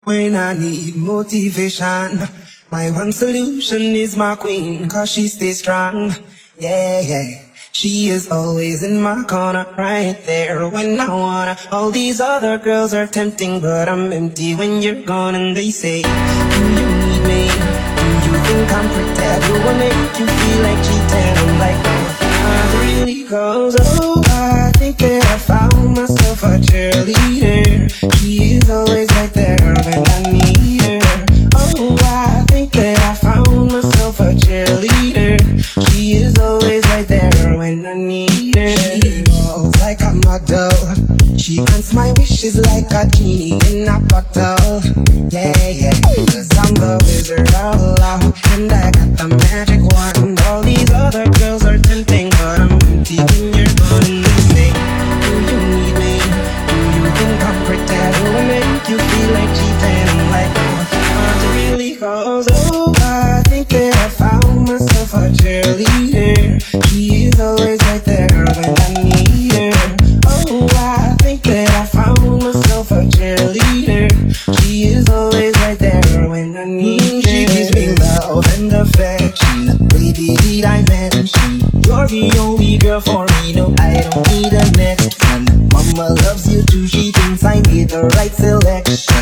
When I need motivation, my one solution is my queen, cause she stays strong. Yeah, yeah. She is always in my corner, right there when I wanna. All these other girls are tempting, but I'm empty when you're gone. And they say, do you need me? Do you think I'm pretend? Do I make you feel like cheating? I'm like, no, really, cause oh, I think that I found myself a cheerleader. She is always right there when I need her. Oh, I think that I found myself a cheerleader. She is always right there when I need her. She walks like a model. She grants my wishes like a genie in a bottle. Yeah, yeah, cause I'm the wizard of love, and I got the magic wand. All these other girls are tempting, but I'm empty when you're gone. And they say, do you need me? Do you think I'm pretend? Do I make you feel like cheating? I'm like, not really, cause oh, I think that I found myself a cheerleader. She is always right there when I need her. Oh, I think that I found myself a cheerleader. She is always right there when I need her. She gives me love and affection. Baby, did I mention you're the only girl for me? No, I don't need a next one. Mama loves you too. She thinks I made the right selection.